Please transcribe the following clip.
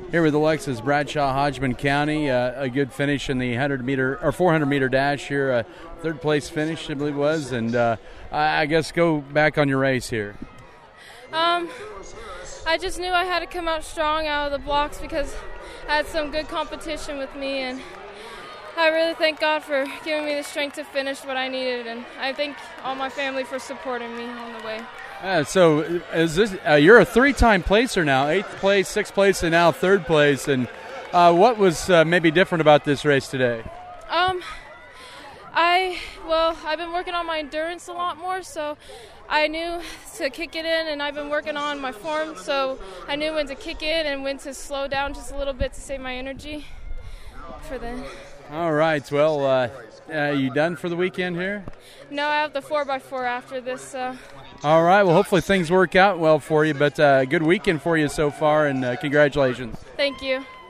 Here with Alexis Bradshaw, Hodgman County. A good finish in the 100-meter or 400-meter dash here. Third place finish, I believe it was. And I guess go back on your race here. I just knew I had to come out strong out of the blocks because I had some good competition with me, and I really thank God for giving me the strength to finish what I needed, and I thank all my family for supporting me on the way. So is this? You're a three-time placer now, 8th place, 6th place, and now 3rd place. And what was maybe different about this race today? I've been working on my endurance a lot more, so I knew to kick it in, and I've been working on my form, so I knew when to kick it and when to slow down just a little bit to save my energy for then. All right. Well, you done for the weekend here? No, I have the 4x4 after this. All right. Well, hopefully things work out well for you, but good weekend for you so far, and congratulations. Thank you.